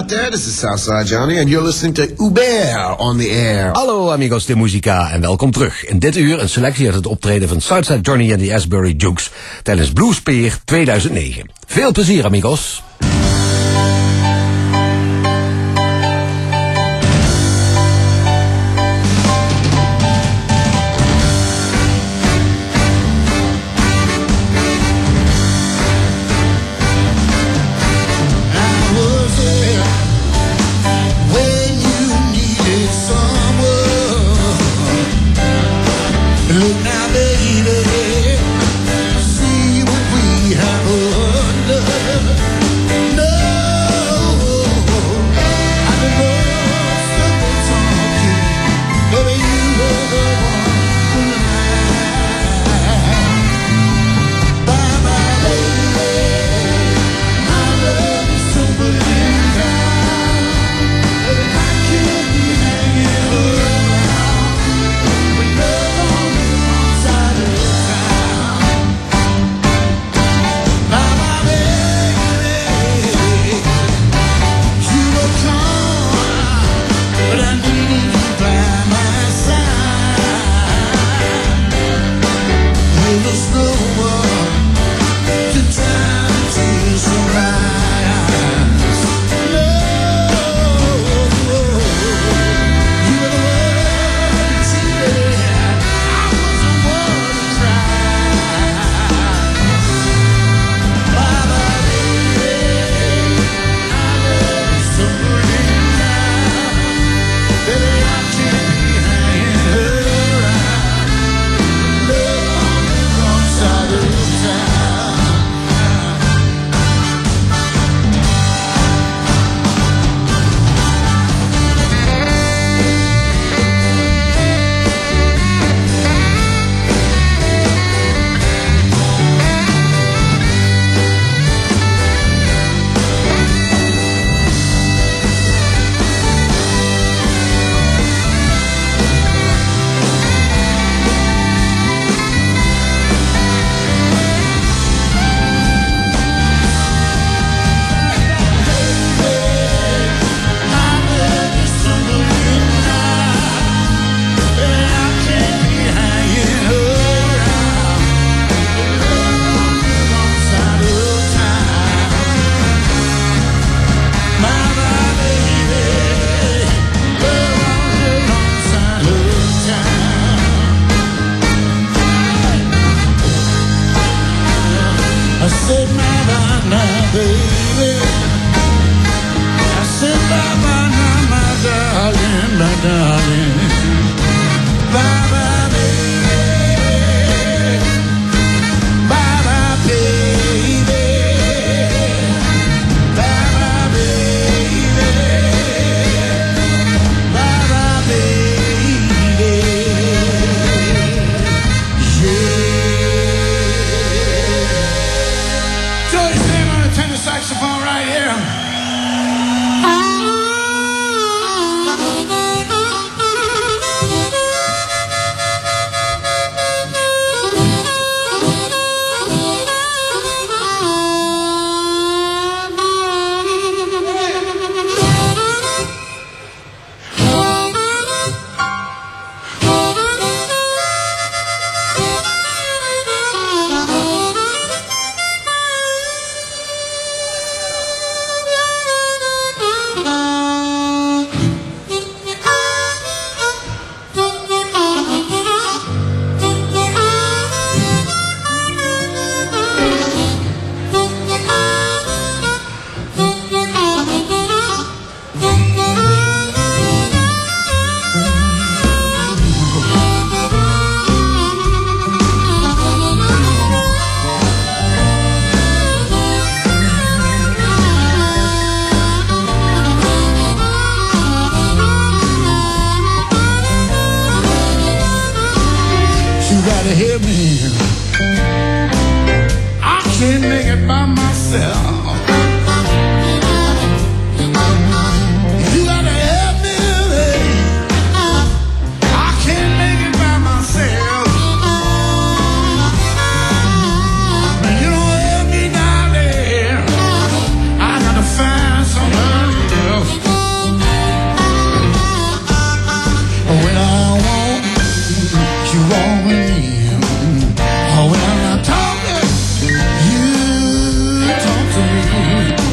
there. This is Southside Johnny and you're listening to Hubert on the air. Hallo amigos de musica en welkom terug. In dit uur een selectie uit het optreden van Southside Johnny en de Asbury Jukes tijdens Bluespeer 2009. Veel plezier amigos.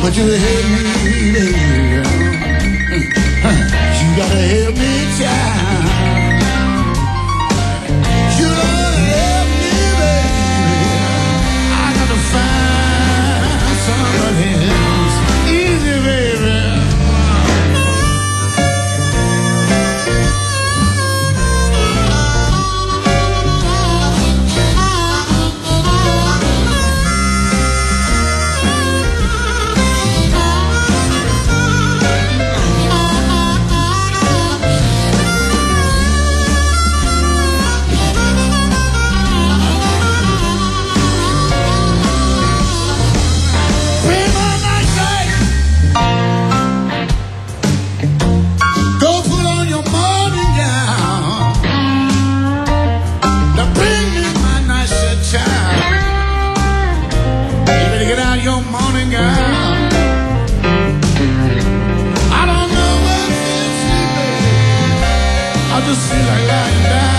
but you help me, baby. You gotta help me, child. You gotta help me, baby. I gotta find somebody else. Easy, baby. Your morning gown. I don't know what feels sleeping. I just feel like lying down.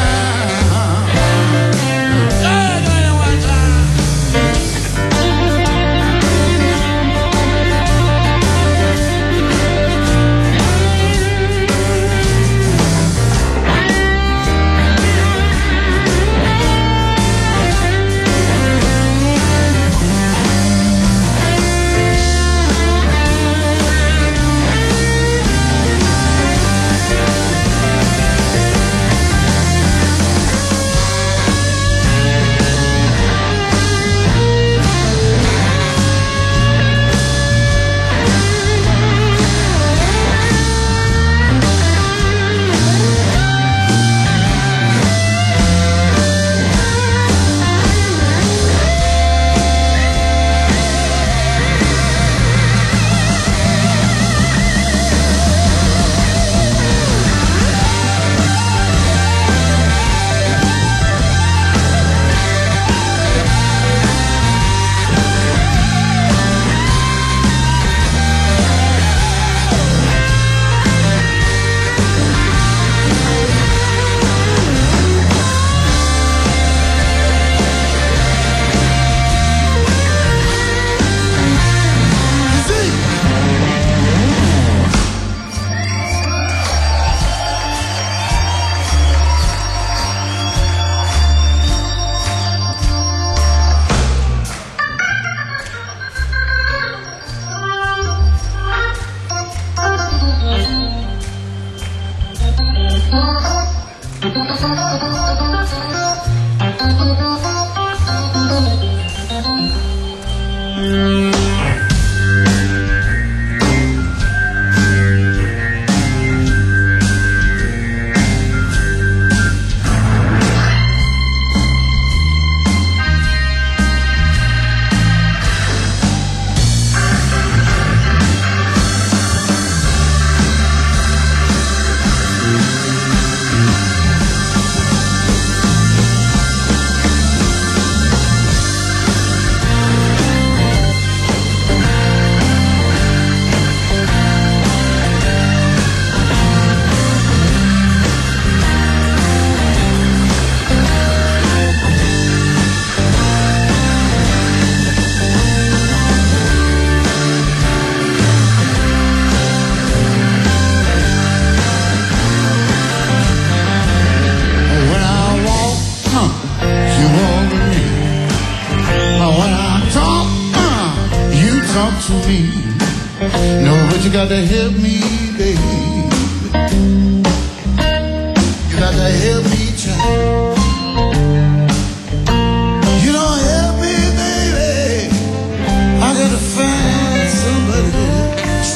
To me, no, but you gotta help me, baby. You gotta help me, child. You don't help me, baby. I gotta find somebody else.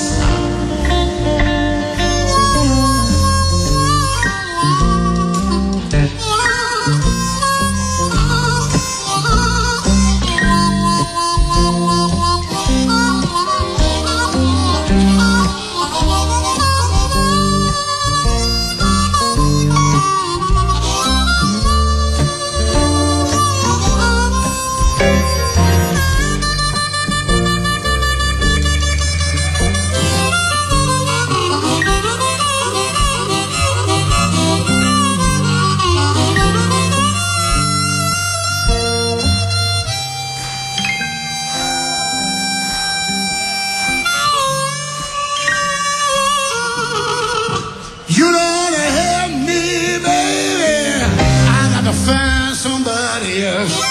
somebody else.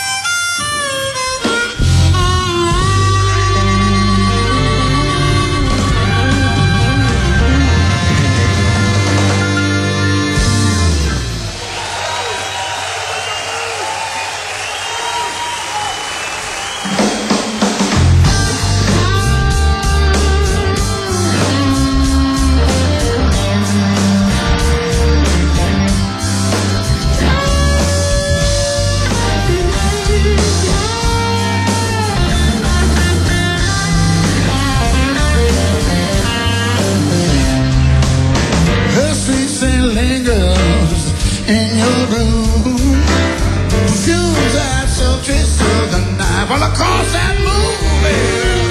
In your room, shoes that so twist of the night. Well, across that moon, baby,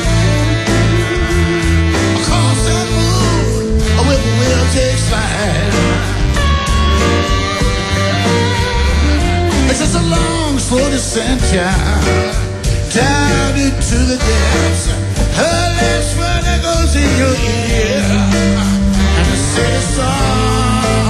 across that moon, a whippoorwill takes flight. It's just a long 40 cent child down into the depths. Her lips when it goes in your ear, and the city song.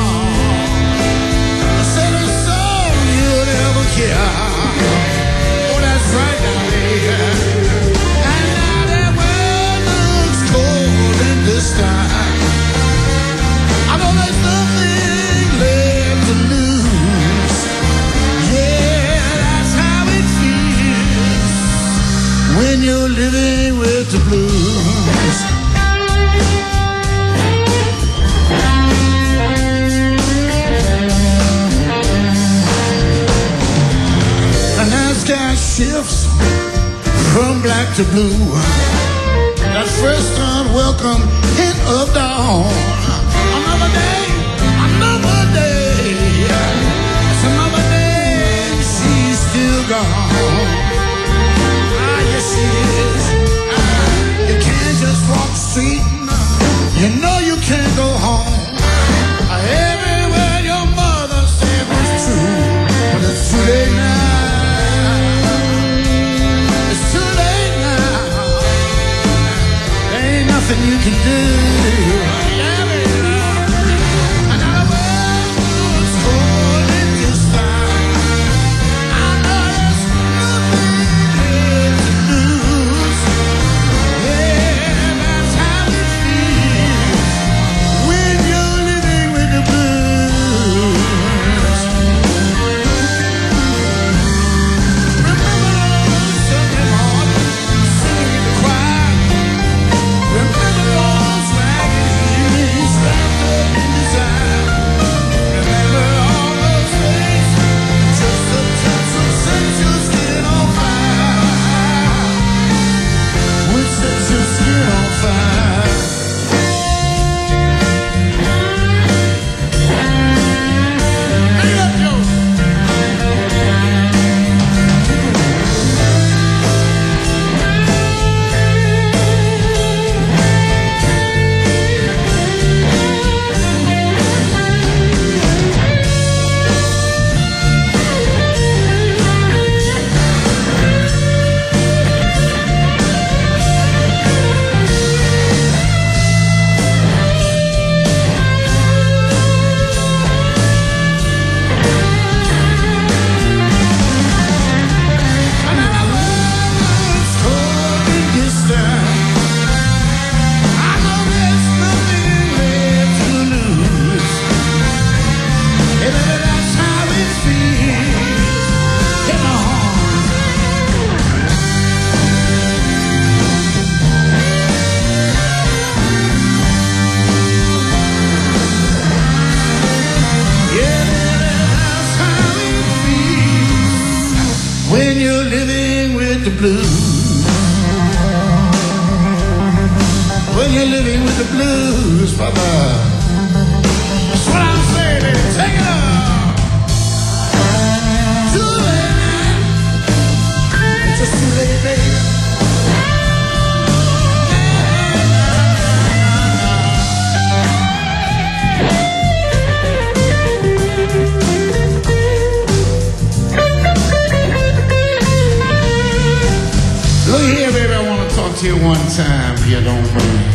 Yeah. Oh, that's right now, baby. And now that world looks cold in this time, I know there's nothing left to lose. Yeah, that's how it feels when you're living with the blues. Sky shifts from black to blue. That first unwelcome hint of dawn. Another day, another day. It's another day, she's still gone. Ah, yes, she is. You can't just walk the street. You know you can't go home. Everywhere your mother said was true, but it's too late now. Nothing you can do. Yeah, baby. I know the world's cold in this time. I know there's nothing left to lose. Yeah, that's how it feels when you're living with the blues. Remember those Sunday mornings singing in the choir. Remember those ragged knees wrapped up in desire. Remember all those days, just a touch of set your skin on fire. Would set your skin on fire. Hey, up, yo! When you're living with the blues, when you're living with the blues, Papa. That's what I'm saying, baby. Take it up. Too late now. It's just too late, baby. Look here, baby, I want to talk to you one time, if you don't mind.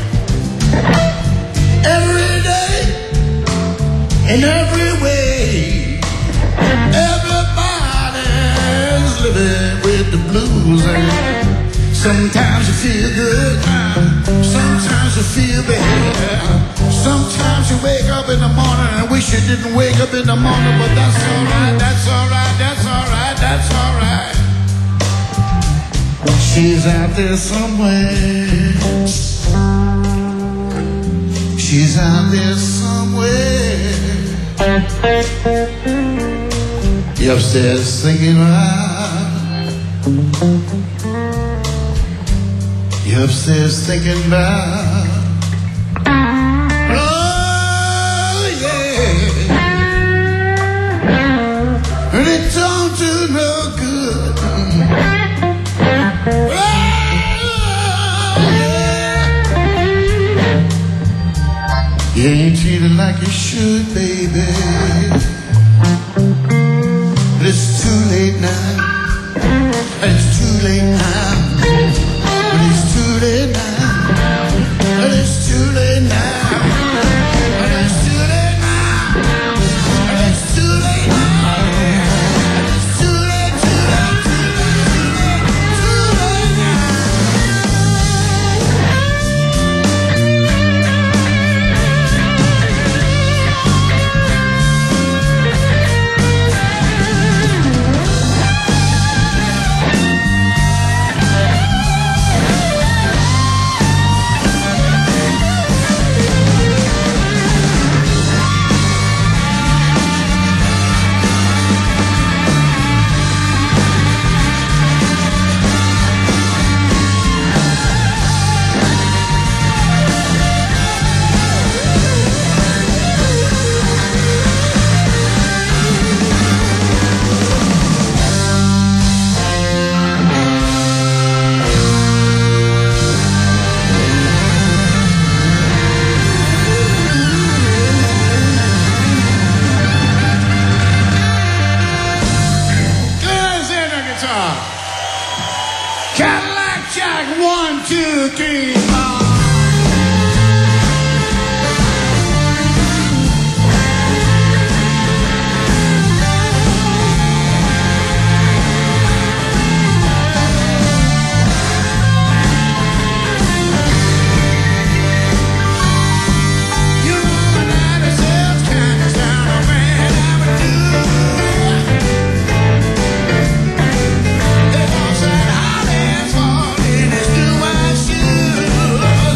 Every day, in every way, everybody living with the blues. And sometimes you feel good, sometimes you feel bad. Sometimes you wake up in the morning and wish you didn't wake up in the morning, but that's alright, that's alright, that's alright, that's alright. She's out there somewhere. She's out there somewhere. You're upstairs singing loud. You're upstairs thinking about. Oh yeah. And it don't do no good. Oh yeah. You ain't treated like you should, baby. But it's too late now. It's too late now. But it's too late now. But it's too late now. But it's too late now. But it's too late now. But it's too late, too late, too late, too late now. Cadillac Jack, 1, 2, 3, 4. Falling, it's new white shoes.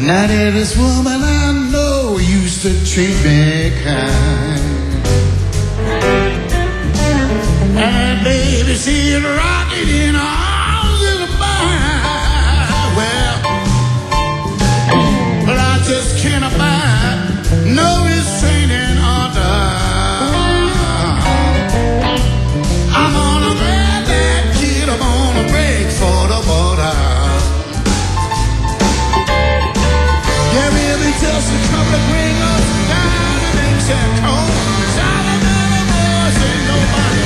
Now there this woman I know used to treat me kind. And baby, she's rocking in her arms in the mine. Well, but I just can't abide no restraining order. I'm gonna grab that kid, I'm gonna break for the border. Yeah, really just a couple of gringos down in Mexico. Shouting at the boys, ain't nobody.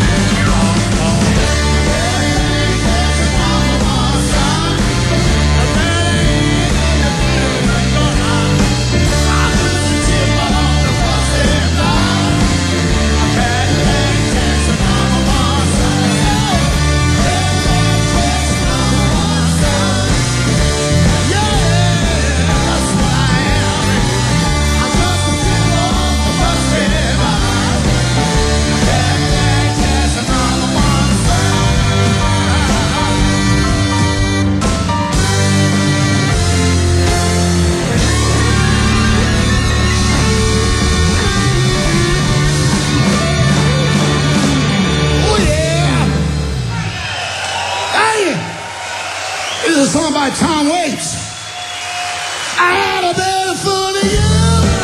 This is a song by Tom Waits. I had a better for the you,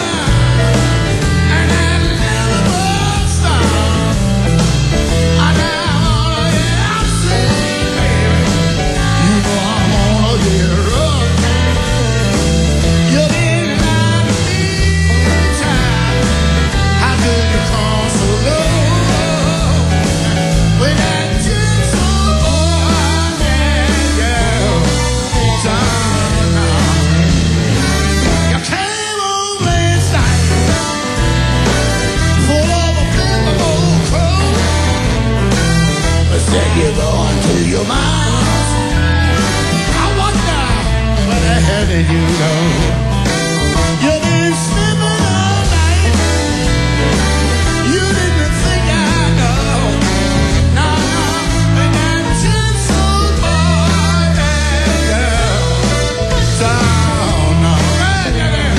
and I never will stop. I now wanna get outside, baby. You know I'm gonna get rough. You've been lying to me time. How could you come so low? When that gentle boy, yeah. You came on last night, full of a biblical crow. Said you're going to your mouth. I wonder where the hell did you go? You've been sleeping all night. You didn't think I'd know. No, no, and that gentle boy, yeah. Down, right, yeah.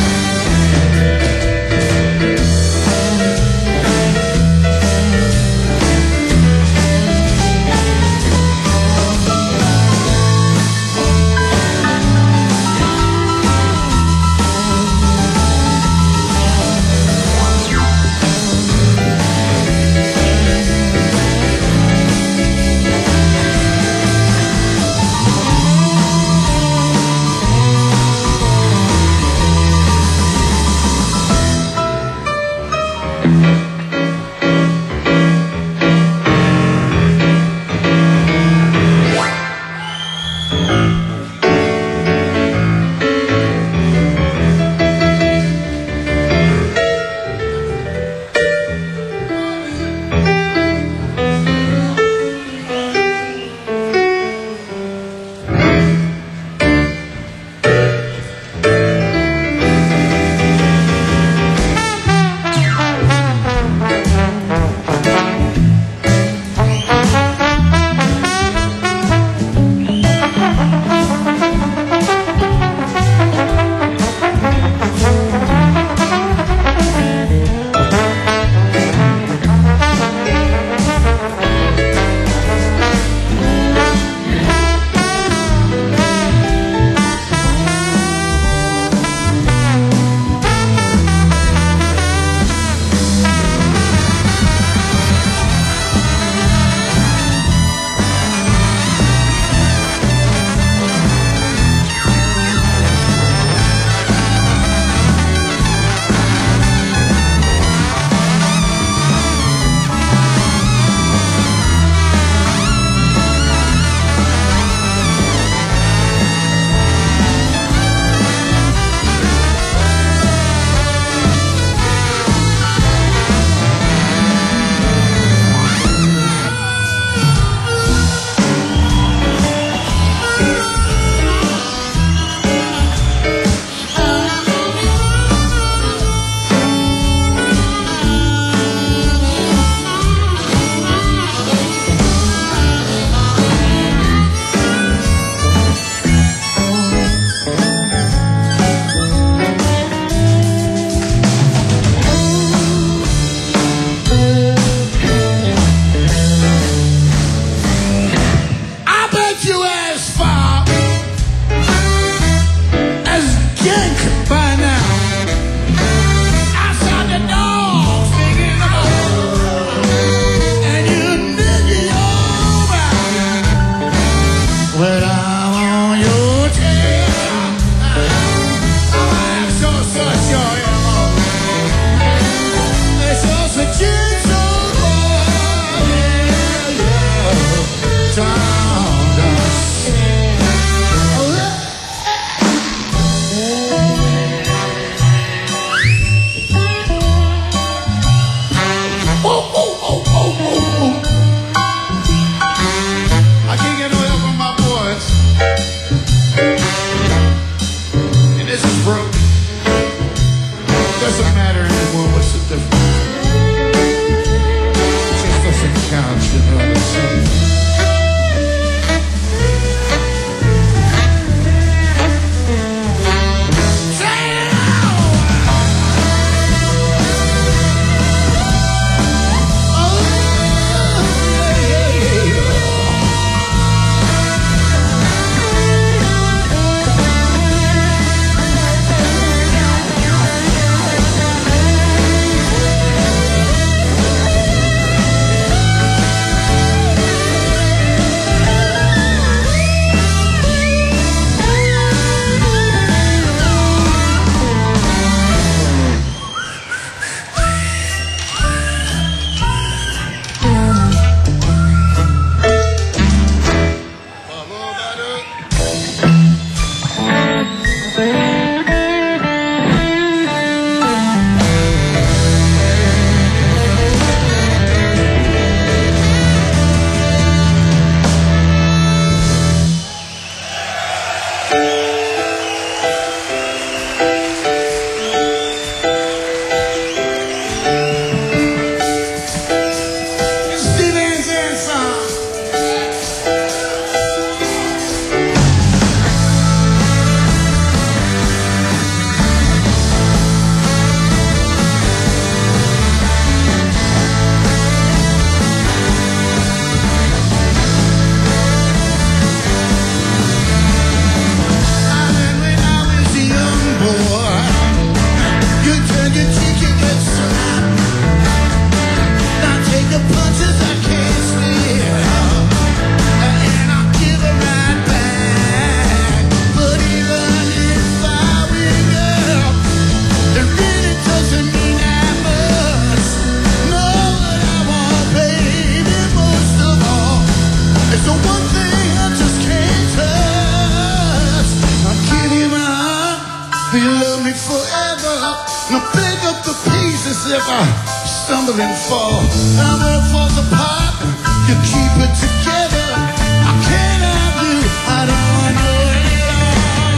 will you love me forever? Now pick up the pieces if I stumble and fall. I'm there for the part, you keep it together. I can't have you, I don't want to let it all.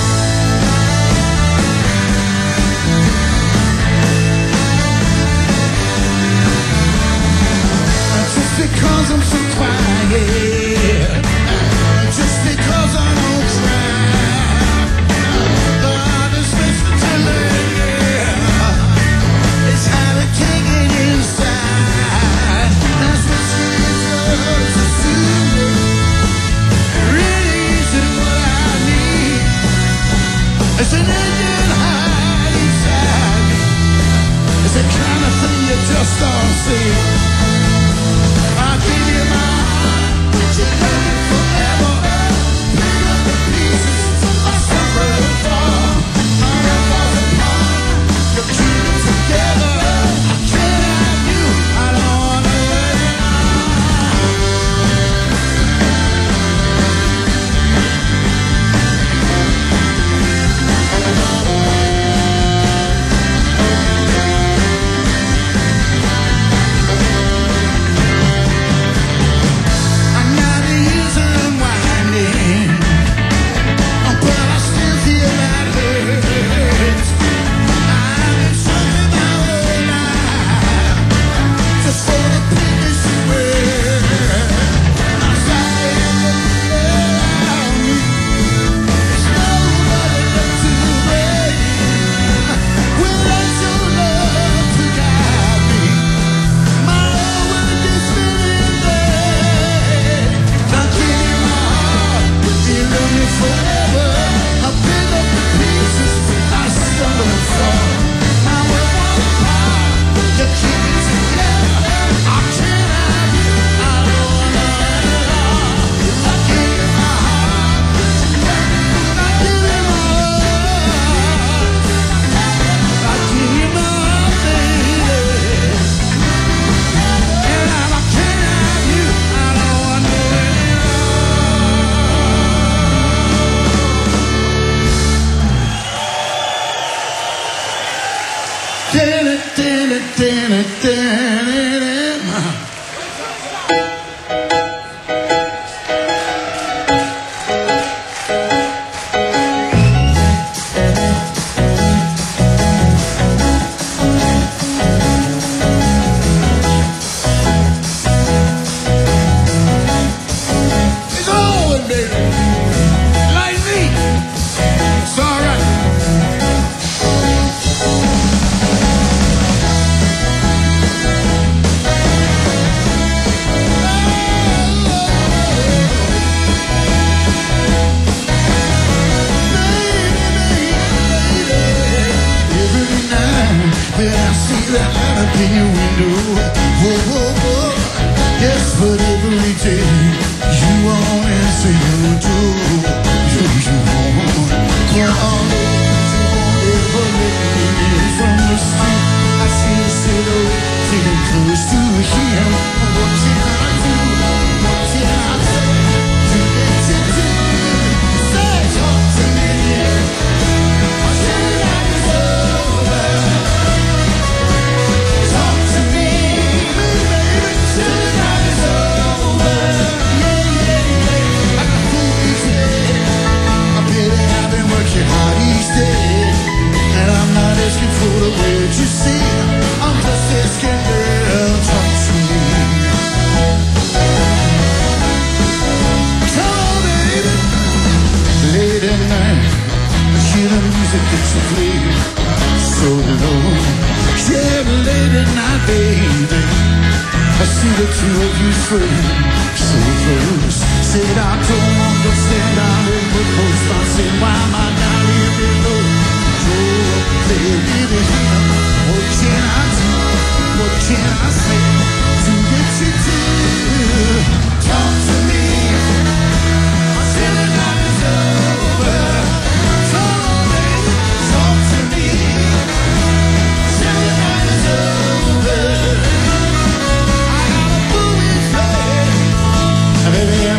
Just because I'm so quiet, just because I won't try, the hardest place to tell it, yeah, it's how to take it inside. That's what she does to see. It really isn't what I need. It's an engine high inside. It's the kind of thing you just don't see. I'll give you my heart, but you love me forever. Pick up the pieces, I suffer and fall. My love falls apart, you keep it together. I can't have you, I don't wanna let it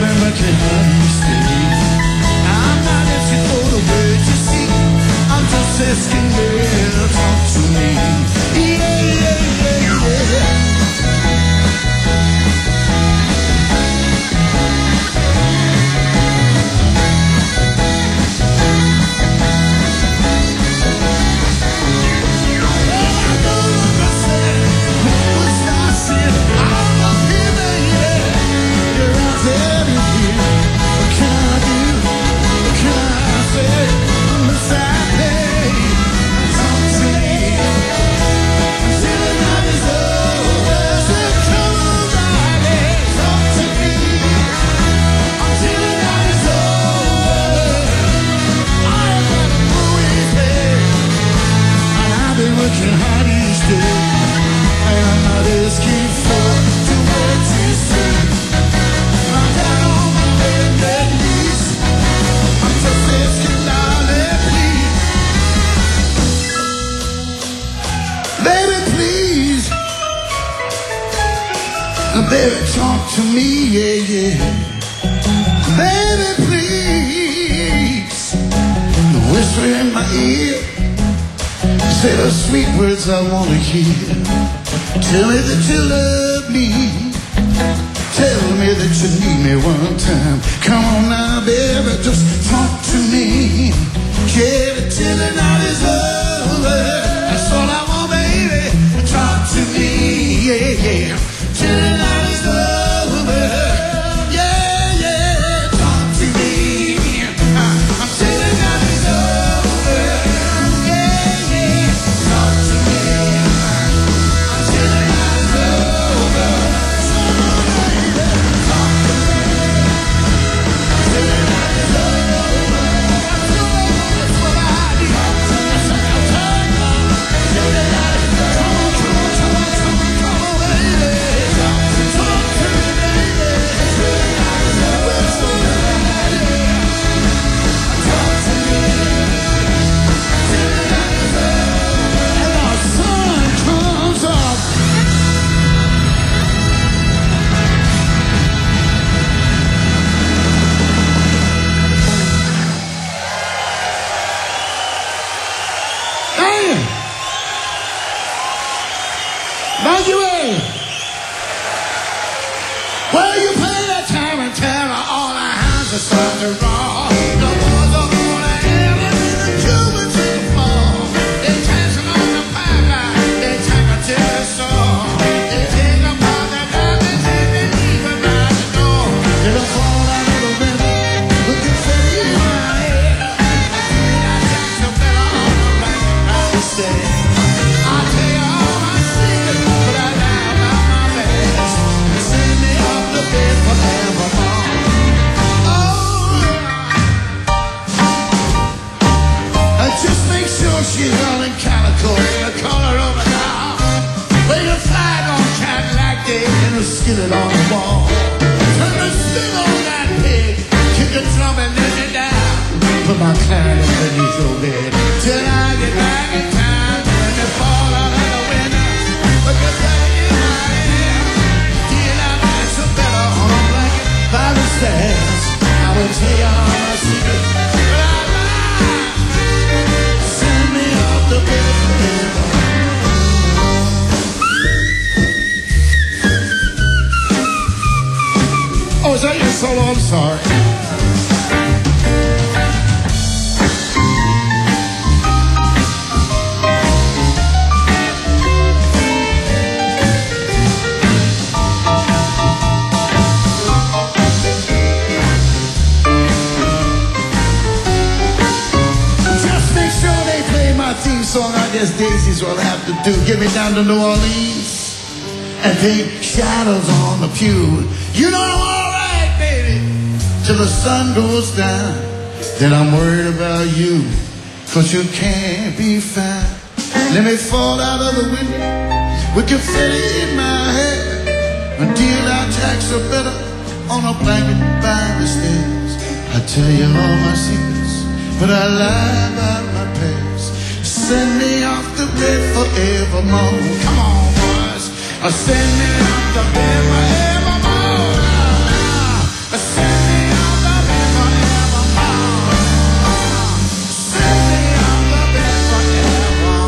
I'm not asking for the words you see. I'm just Baby, talk to me, yeah, yeah. Baby, please. Whisper in my ear. Say the sweet words I want to hear. Tell me that you love me. Tell me that you need me one time. Come on now, baby, just talk to me. Yeah, till the night is over. That's all I want, baby. Talk to me, yeah, yeah. Till the night is over. Yeah, yeah. Talk to me. Till the night is over. Yeah, yeah. Talk to me. Till the night is over. Talk to me. Till the night is over. That's what I need. Talk to me. Till the night is over. Come on, baby. Talk to me, baby. Till the night is over. Talk to me. Till the night is over. And our sun comes up. Hey! Thank you, Ed. Well, you play that time and terror, all our hands are starting to roll. The boys are gonna have it in the Cuban to the floor. They're dancing on the pipeline, they take it to the store. They take them by the garbage and they leave them by the door. They don't fall out of the window, looking steady in my head. I got some better on the right, I stay. I tell you all my secrets, but I lie about my best. Send me off the bed forevermore. Just make sure she's all in calico and the color of a doll. Wave a flag on Cadillac Day and a skillet on the wall. Turn the spin on that pig, kick a drum and let it down. Put my client underneath your bed till I get back in time. When they fall out of the window, look at that in my hair. Till I got some better on a blanket by the stairs. I will tell you all my secrets, but I lie. Send me off the bed forever. Oh, is that your solo? I'm sorry. Just make sure they play my theme song. I guess Daisy's what I have to do. Get me down to New Orleans and paint shadows on the pew. You know I'm all right, baby, till the sun goes down. Then I'm worried about you, 'cause you can't be found. Let me fall out of the window with confetti in my hair until I tax a better on a blanket by the stairs. I tell you all my secrets, but I lie about my past. Send me off the bed forevermore. Come on, boys. Send me off the bed forevermore. Send me off the bed forevermore. Send me off the bed forevermore.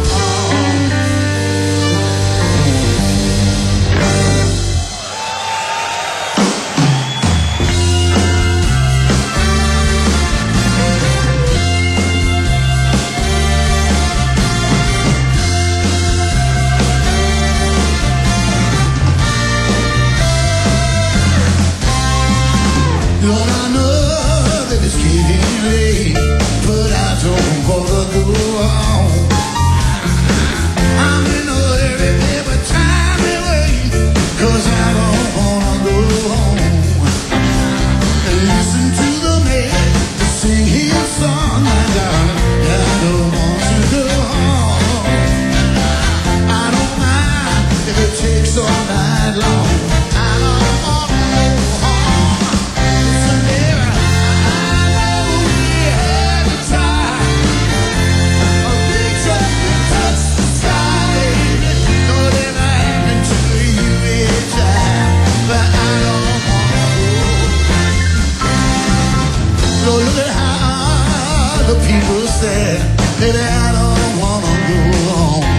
the people said, baby, I don't wanna go home.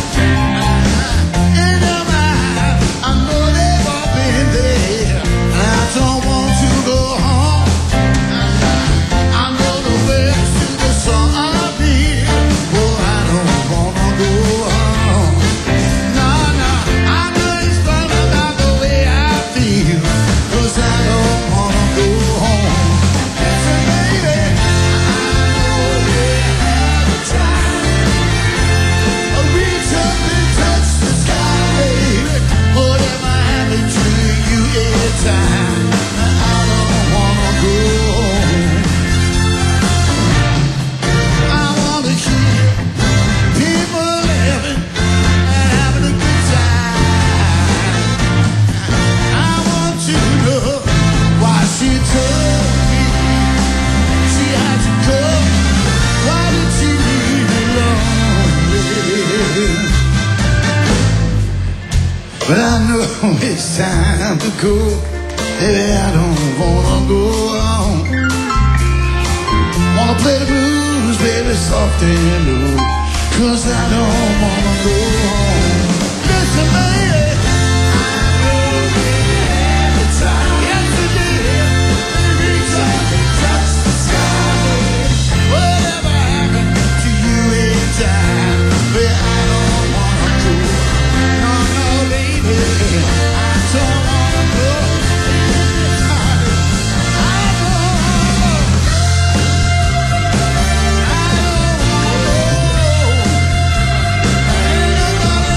In their mind, I know they've all been there. I don't want to go home. I know the words to the song I need. Oh, I don't wanna go home. No, no, I know it's fun about the way I feel. 'Cause I don't wanna go home. Listen, baby, I know we have a time. Reach up and touch the sky, baby. Whatever happened to you anytime. I don't wanna go home. I wanna hear people laughing and having a good time. I want to know why she told me she had to go. Why did she leave me lonely? But I know it's time to go. Baby, I don't wanna go home. Wanna play the blues, baby, soft and low. 'Cause I don't wanna go home. Listen, baby, I know we had the time. Yes, we did. Reach up and touch the sky, baby. Whatever happened to you in time. Baby, I don't wanna go. No, no, baby, I don't wanna go. I don't wanna go.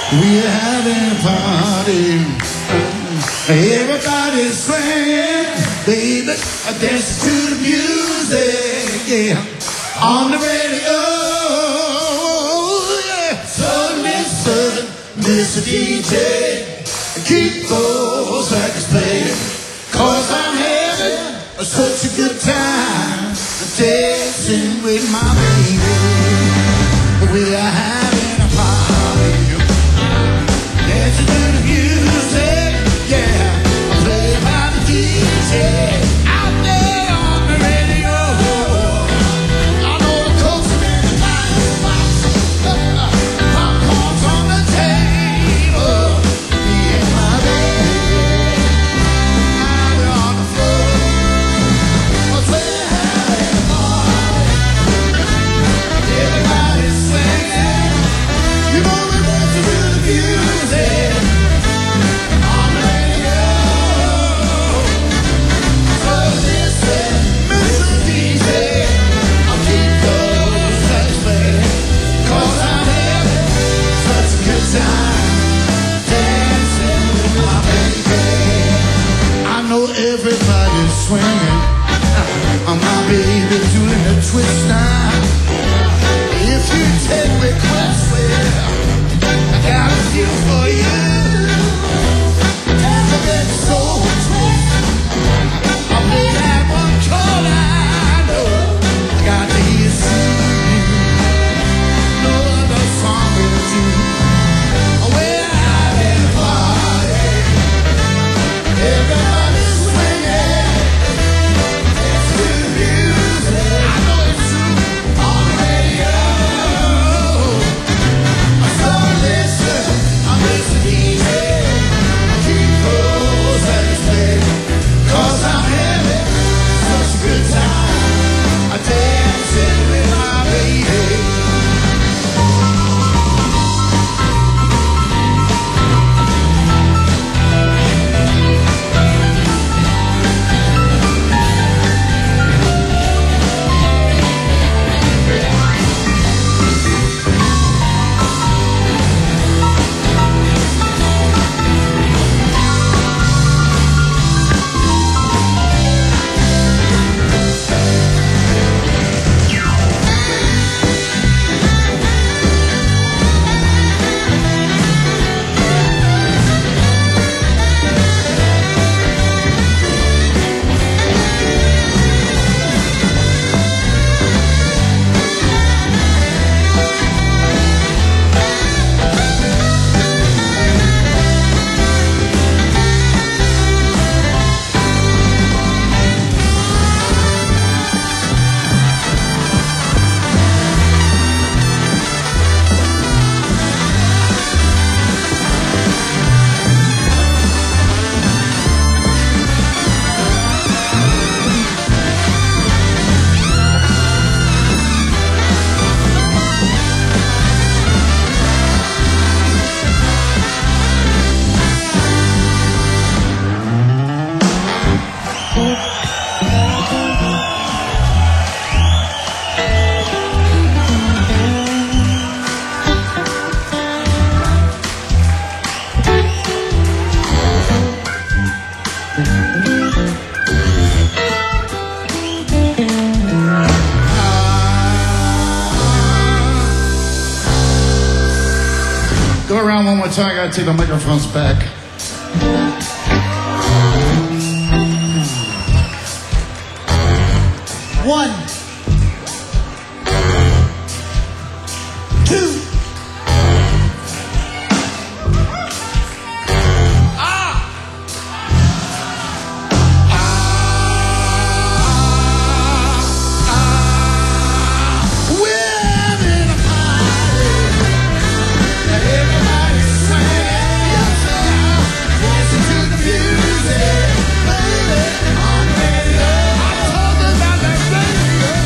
We're having a party. Everybody's swinging, baby, dance to the music, yeah, on the radio, yeah. So listen, Mr. DJ, keep those records playing, 'cause I'm having such a good time dancing with my baby. We are having a party, dancing to the music, yeah, played by the DJ out there on the radio. I know the coast and the box, popcorn's on the table. Me and my baby, now we're on the floor. We're having a party. Everybody's swinging. You know we're dancing to the music on the radio. So listen, Mr. DJ, I'll keep those tracks playing, 'cause I'm having such a good time dancing with my baby. I know everybody's swinging. My baby doing a twist now. If you take requests, well, I got a few for you. Dance a bit soul twist. I'll play that one chord I know. I got to hear singing. No other song will do. We're having a party. Everybody's swinging. Dance to the music. I know it's true on the radio. So listen, I'm Mr. DJ. Keep those records playing, 'cause I'm having such a good time dancing with my baby. Go around one more time. I gotta take the microphones back. One, two. Dancing to the music, baby, on the radio. I told them about that radio.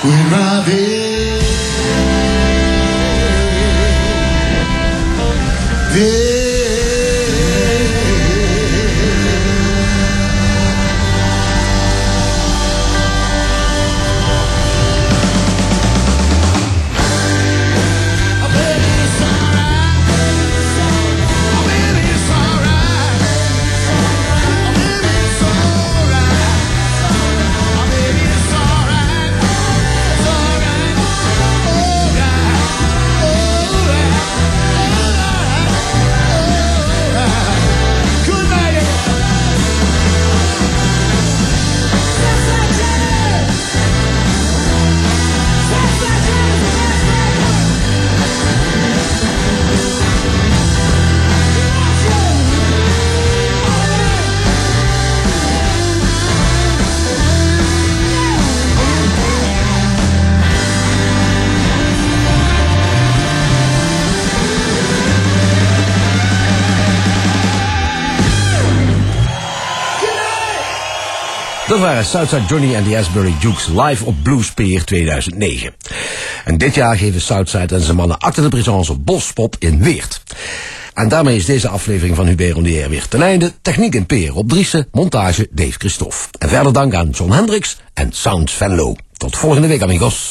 in my bed. Dat waren Southside Johnny en de Asbury Jukes live op Bluespeer 2009. En dit jaar geven Southside en zijn mannen acte de présence op Bospop in Weert. En daarmee is deze aflevering van Hubert on the Air weer ten einde. Techniek in Peer, Rob Driessen, montage Dave Christophe. En verder dank aan John Hendricks en Sounds Venlo. Tot volgende week, amigos.